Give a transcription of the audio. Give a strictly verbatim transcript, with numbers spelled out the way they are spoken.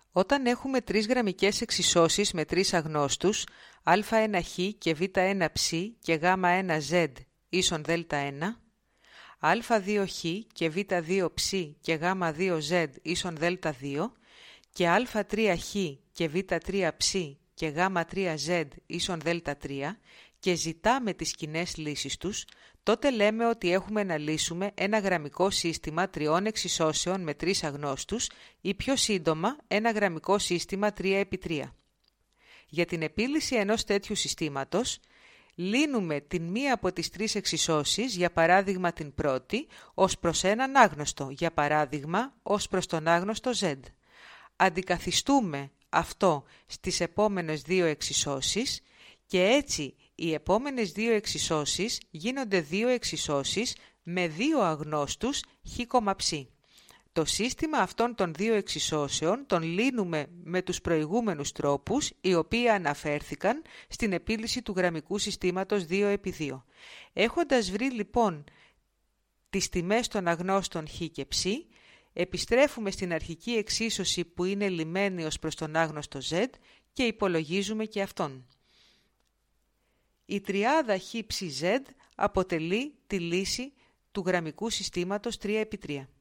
Όταν έχουμε τρεις γραμμικές εξισώσεις με τρεις αγνώστους, α ένα χ και β ένα ψ και γ ένα ζ ίσον δ ένα, α δύο χ και β δύο ψ και γ δύο ζ ίσον δ δύο και α τρία χ και β τρία ψ και γ τρία ζ ίσον δ τρία και ζητάμε τις κοινές λύσεις τους, τότε λέμε ότι έχουμε να λύσουμε ένα γραμμικό σύστημα τριών εξισώσεων με τρεις αγνώστους ή πιο σύντομα ένα γραμμικό σύστημα τρία επί τρία. Για την επίλυση ενός τέτοιου συστήματος, λύνουμε την μία από τις τρεις εξισώσεις, για παράδειγμα την πρώτη, ως προς έναν άγνωστο, για παράδειγμα ως προς τον άγνωστο z. Αντικαθιστούμε αυτό στις επόμενες δύο εξισώσεις και έτσι οι επόμενες δύο εξισώσεις γίνονται δύο εξισώσεις με δύο αγνώστους χ, ψ. Το σύστημα αυτών των δύο εξισώσεων τον λύνουμε με τους προηγούμενους τρόπους, οι οποίοι αναφέρθηκαν στην επίλυση του γραμμικού συστήματος δύο επί δύο. Έχοντας βρει λοιπόν τις τιμές των αγνώστων χ και ψ, επιστρέφουμε στην αρχική εξίσωση που είναι λυμένη ως προς τον άγνωστο z και υπολογίζουμε και αυτόν. Η τριάδα χ ψ z αποτελεί τη λύση του γραμμικού συστήματος τρία επί τρία.